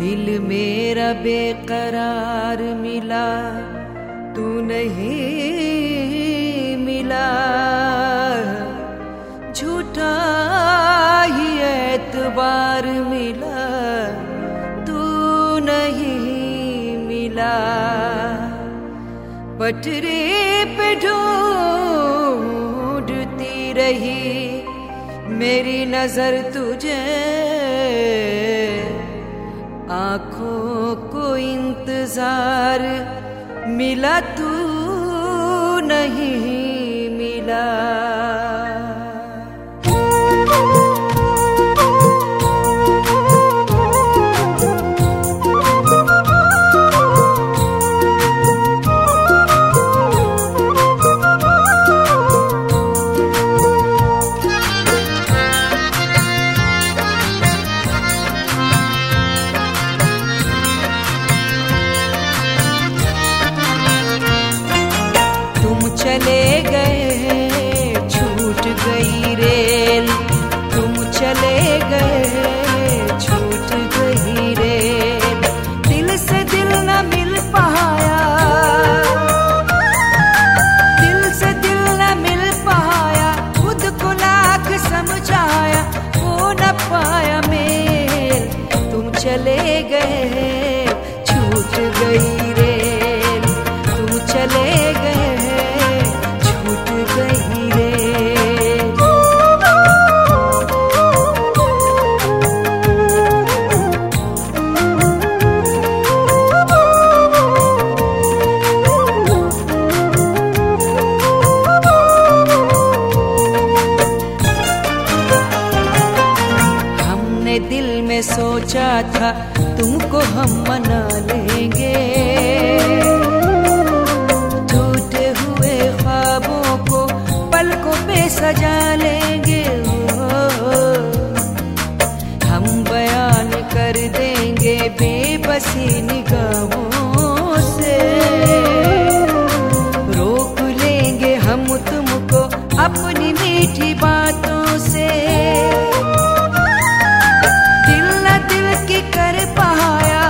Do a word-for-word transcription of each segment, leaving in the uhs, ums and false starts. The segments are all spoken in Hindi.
दिल मेरा बेकरार मिला, तू नहीं मिला। झूठा ही एतबार मिला, तू नहीं मिला। पटरी पे ढूंढती रही मेरी नजर तुझे, आँखों को इंतजार मिला, तू नहीं मिला। चले गए छूट गई रेल, तुम चले गए छूट गई रेल। दिल से दिल न मिल पाया, दिल से दिल न मिल पाया। खुद को लाख समझाया, हो न पाया मेल। तुम चले गए छूट गई रेल, तुम चले गए गई रे। हमने दिल में सोचा था तुमको हम मना लेंगे, सजा लेंगे। हम बयान कर देंगे बेबसी निगाहों से, रोक लेंगे हम तुमको अपनी मीठी बातों से। दिल न दिल की कर पाया,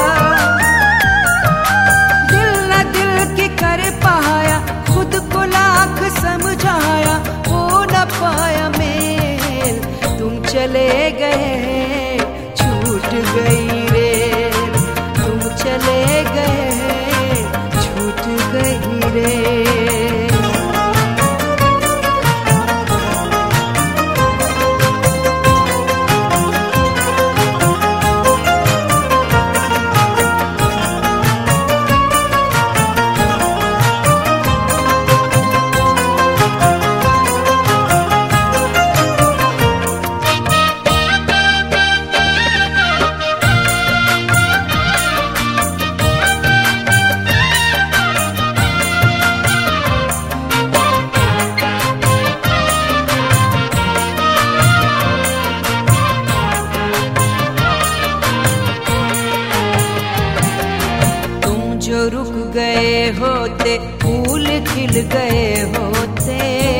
दिल न दिल की कर पाया। खुद को लाख समझाया, पाया मेल। तुम चले गए छूट गई रेल, तुम चले गए छूट गई रेल। जो रुक गए होते फूल खिल गए होते,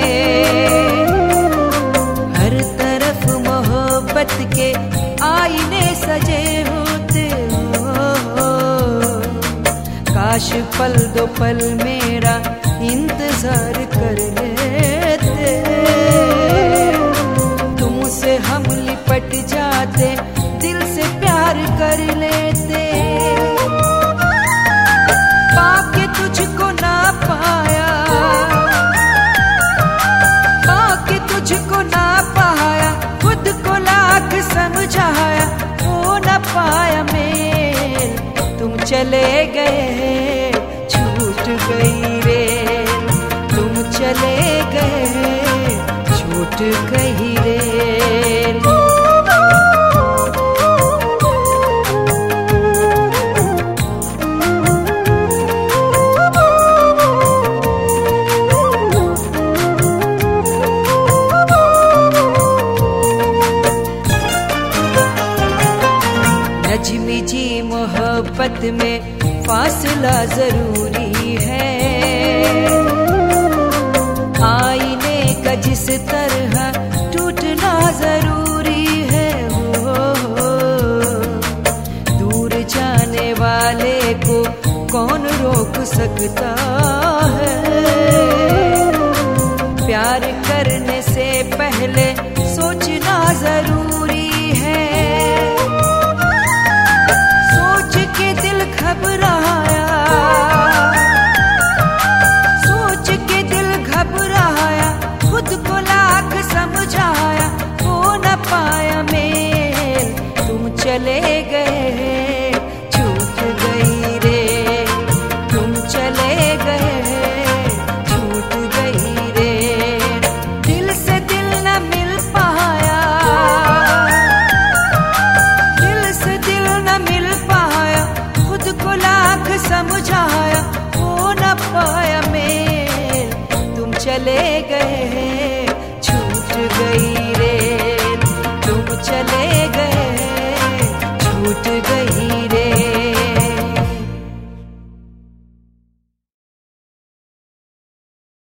हर तरफ मोहब्बत के आईने सजे होते। हो काश पल दो पल मेरा इंतजार कर लेते, तुमसे हम लिपट जाते, दिल से प्यार कर लेते। पाके तुझको ना पाया, पाके तुझको ना पाया। खुद को लाख समझाया, हो न पाया मेल। तुम चले गए छूट गई रेल, तुम चले गए छूट गई रेल। नजमी जी मोहब्बत में फासला जरूरी है, आईने का जिस तरह टूटना जरूरी है। हो दूर लगता है। प्यार करने से पहले सोचना जरूरी है। सोच के दिल घबराया, सोच के दिल घबराया, खुद को लाख समझाया, हो न पाया मेल, तुम चले गए, छूट गई रे, तुम चले गए, छूट गई रे। दिल से दिल न मिल पाया, दिल से दिल न मिल पाया, खुद को लाख समझाया, हो न पाया मेल, तुम चले गए, छूट गई रे, तुम चले गए, छूट गई